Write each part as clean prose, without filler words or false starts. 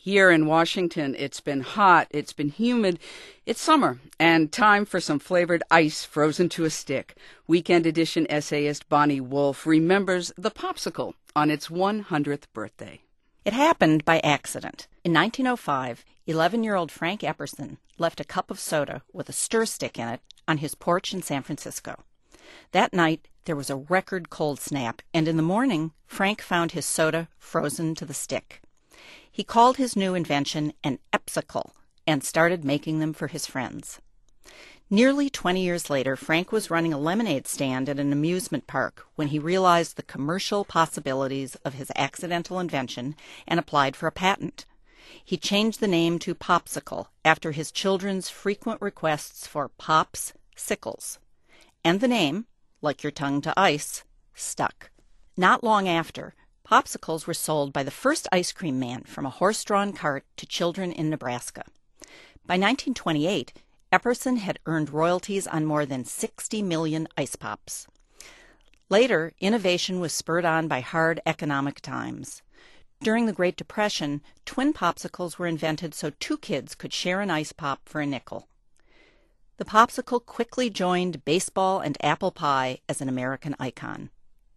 Here in Washington, it's been hot, it's been humid, it's summer, and time for some flavored ice frozen to a stick. Weekend Edition essayist Bonnie Wolf remembers the popsicle on its 100th birthday. It happened by accident. In 1905, 11-year-old Frank Epperson left a cup of soda with a stir stick in it on his porch in San Francisco. That night, there was a record cold snap, and in the morning, Frank found his soda frozen to the stick. He called his new invention an Epsicle and started making them for his friends. Nearly 20 years later, Frank was running a lemonade stand at an amusement park when he realized the commercial possibilities of his accidental invention and applied for a patent. He changed the name to Popsicle after his children's frequent requests for Pops Sickles. And the name, like your tongue to ice, stuck. Not long after, popsicles were sold by the first ice cream man from a horse-drawn cart to children in Nebraska. By 1928, Epperson had earned royalties on more than 60 million ice pops. Later, innovation was spurred on by hard economic times. During the Great Depression, twin popsicles were invented so two kids could share an ice pop for a nickel. The popsicle quickly joined baseball and apple pie as an American icon.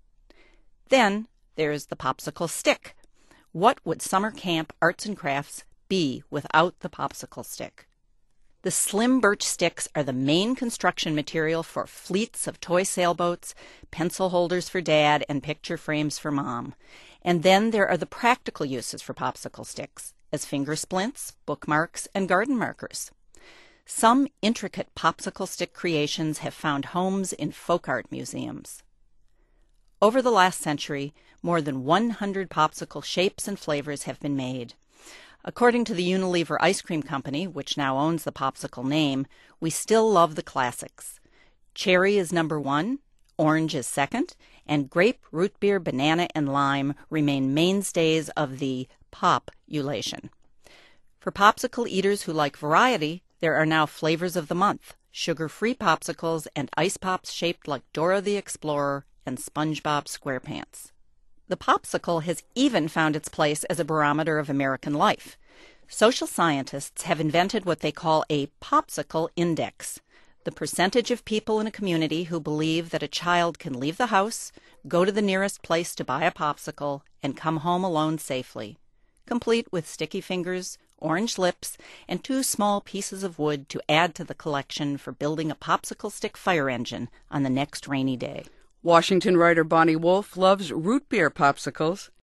Then there's the popsicle stick. What would summer camp arts and crafts be without the popsicle stick? The slim birch sticks are the main construction material for fleets of toy sailboats, pencil holders for Dad, and picture frames for Mom. And then there are the practical uses for popsicle sticks, as finger splints, bookmarks, and garden markers. Some intricate popsicle stick creations have found homes in folk art museums. Over the last century, more than 100 popsicle shapes and flavors have been made. According to the Unilever Ice Cream Company, which now owns the popsicle name, we still love the classics. Cherry is number 1, orange is second, and grape, root beer, banana, and lime remain mainstays of the population. For popsicle eaters who like variety, there are now flavors of the month, sugar-free popsicles and ice pops shaped like Dora the Explorer and SpongeBob SquarePants. The popsicle has even found its place as a barometer of American life. Social scientists have invented what they call a popsicle index, the percentage of people in a community who believe that a child can leave the house, go to the nearest place to buy a popsicle, and come home alone safely, complete with sticky fingers, orange lips, and 2 small pieces of wood to add to the collection for building a popsicle stick fire engine on the next rainy day. Washington writer Bonnie Wolf loves root beer popsicles.